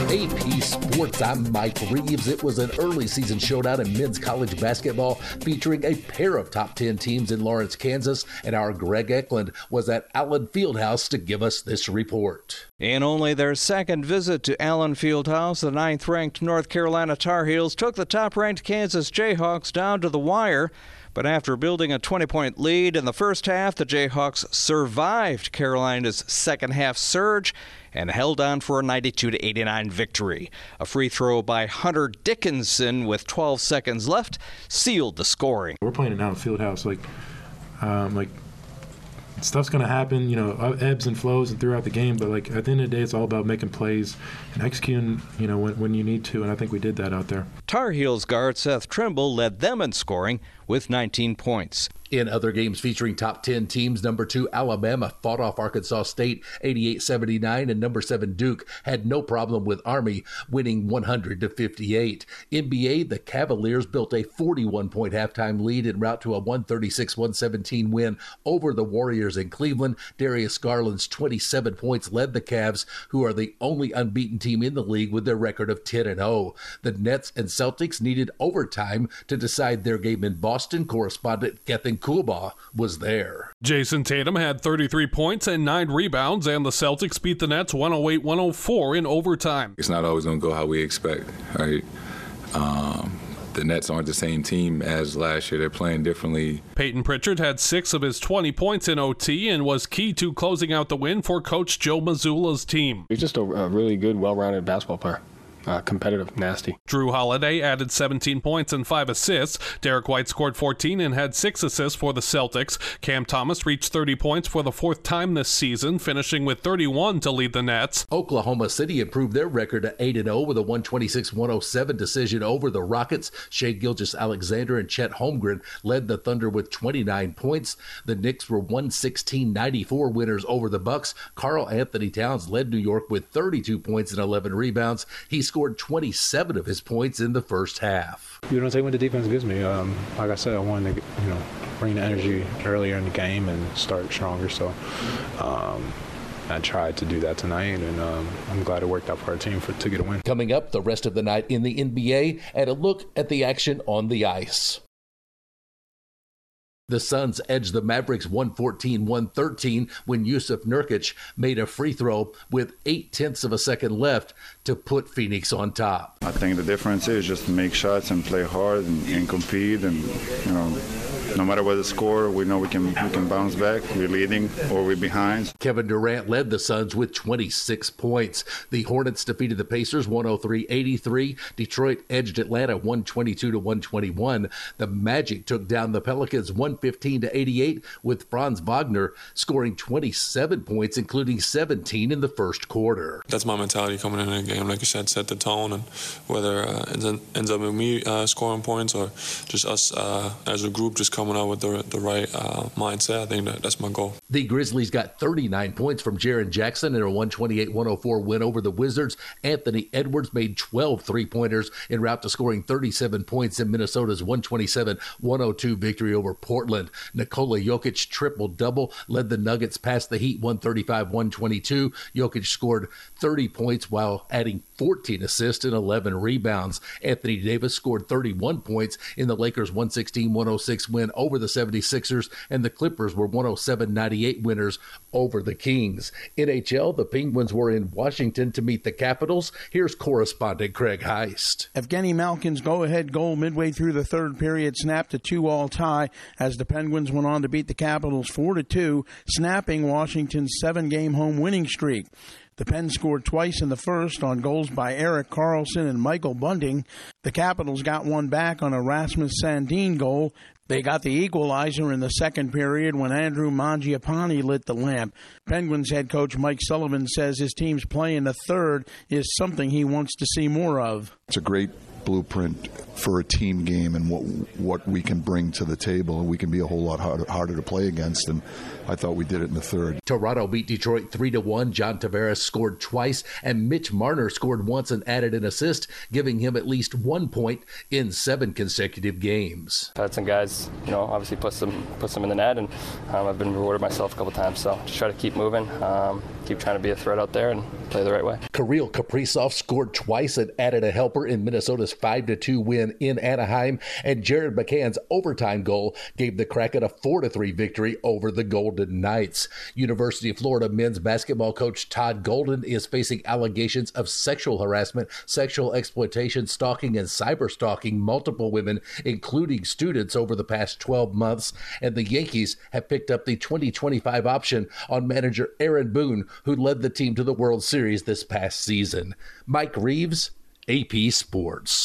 AP Sports, I'm Mike Reeves. It was an early season showdown in men's college basketball featuring a pair of top 10 teams in Lawrence, Kansas, and our Greg Eklund was at Allen Fieldhouse to give us this report. In only their second visit to Allen Fieldhouse, the 9th-ranked North Carolina Tar Heels took the top-ranked Kansas Jayhawks down to the wire. But after building a 20-point lead in the first half, the Jayhawks survived Carolina's second-half surge and held on for a 92-89 victory. A free throw by Hunter Dickinson with 12 seconds left sealed the scoring. We're playing it now at Fieldhouse. Stuff's going to happen, ebbs and flows and throughout the game, but at the end of the day, it's all about making plays and executing, when you need to, and I think we did that out there. Tar Heels guard Seth Trimble led them in scoring with 19 points. In other games featuring top 10 teams, number 2 Alabama fought off Arkansas State 88-79, and number 7 Duke had no problem with Army, winning 100-58. NBA, the Cavaliers built a 41-point halftime lead en route to a 136-117 win over the Warriors in Cleveland. Darius Garland's 27 points led the Cavs, who are the only unbeaten team in the league with their record of 10-0. The Nets and Celtics needed overtime to decide their game in Boston. Correspondent Gethin Coolbaugh was there. Jason Tatum had 33 points and 9 rebounds, and the Celtics beat the Nets 108-104 in overtime. It's not always going to go how we expect, right? The Nets aren't the same team as last year. They're playing differently. Peyton Pritchard had 6 of his 20 points in OT and was key to closing out the win for Coach Joe Mazzulla's team. He's just a really good, well-rounded basketball player. Competitive, nasty. Drew Holiday added 17 points and 5 assists. Derek White scored 14 and had 6 assists for the Celtics. Cam Thomas reached 30 points for the 4th time this season, finishing with 31 to lead the Nets. Oklahoma City improved their record to 8-0 with a 126-107 decision over the Rockets. Shai Gilgeous-Alexander and Chet Holmgren led the Thunder with 29 points. The Knicks were 116-94 winners over the Bucks. Karl Anthony Towns led New York with 32 points and 11 rebounds. He scored 27 of his points in the first half. Take what the defense gives me. Like I said, I wanted to, bring the energy earlier in the game and start stronger. So I tried to do that tonight, and I'm glad it worked out for our team to get a win. Coming up the rest of the night in the NBA, and a look at the action on the ice. The Suns edged the Mavericks 114-113 when Jusuf Nurkic made a free throw with 0.8 of a second left to put Phoenix on top. I think the difference is just to make shots and play hard and compete, and no matter what the score, we know we can bounce back. We're leading or we're behind. Kevin Durant led the Suns with 26 points. The Hornets defeated the Pacers 103-83. Detroit edged Atlanta 122-121. The Magic took down the Pelicans 115-88 with Franz Wagner scoring 27 points, including 17 in the first quarter. That's my mentality coming in a game. Like you said, set the tone, and whether it ends up with me scoring points or just us as a group just coming out with the right mindset, I think that's my goal. The Grizzlies got 39 points from Jaren Jackson in a 128-104 win over the Wizards. Anthony Edwards made 12 three-pointers en route to scoring 37 points in Minnesota's 127-102 victory over Portland. Nikola Jokic triple-double led the Nuggets past the Heat 135-122. Jokic scored 30 points while adding 14 assists and 11 rebounds. Anthony Davis scored 31 points in the Lakers' 116-106 win over the 76ers, and the Clippers were 107-98 winners over the Kings. NHL, the Penguins were in Washington to meet the Capitals. Here's correspondent Craig Heist. Evgeny Malkin's go-ahead goal midway through the third period snapped a 2-all tie as the Penguins went on to beat the Capitals 4-2, snapping Washington's 7-game home winning streak. The Pens scored twice in the first on goals by Erik Karlsson and Michael Bunting. The Capitals got one back on a Rasmus Sandin goal. They got the equalizer in the second period when Andrew Mangiapane lit the lamp. Penguins head coach Mike Sullivan says his team's play in the third is something he wants to see more of. It's a great blueprint for a team game and what we can bring to the table, and we can be a whole lot harder to play against, and I thought we did it in the third. Toronto beat Detroit 3-1. John Tavares scored twice, and Mitch Marner scored once and added an assist, giving him at least 1 point in 7 consecutive games. Had some guys, obviously put some in the net, and I've been rewarded myself a couple times, so just try to keep moving. keep trying to be a threat out there and play the right way. Kirill Kaprizov scored twice and added a helper in Minnesota's 5-2 win in Anaheim, and Jared McCann's overtime goal gave the Kraken a 4-3 victory over the Golden Knights. University of Florida men's basketball coach Todd Golden is facing allegations of sexual harassment, sexual exploitation, stalking, and cyber-stalking multiple women, including students, over the past 12 months, and the Yankees have picked up the 2025 option on manager Aaron Boone, who led the team to the World Series this past season. Mike Reeves, AP Sports.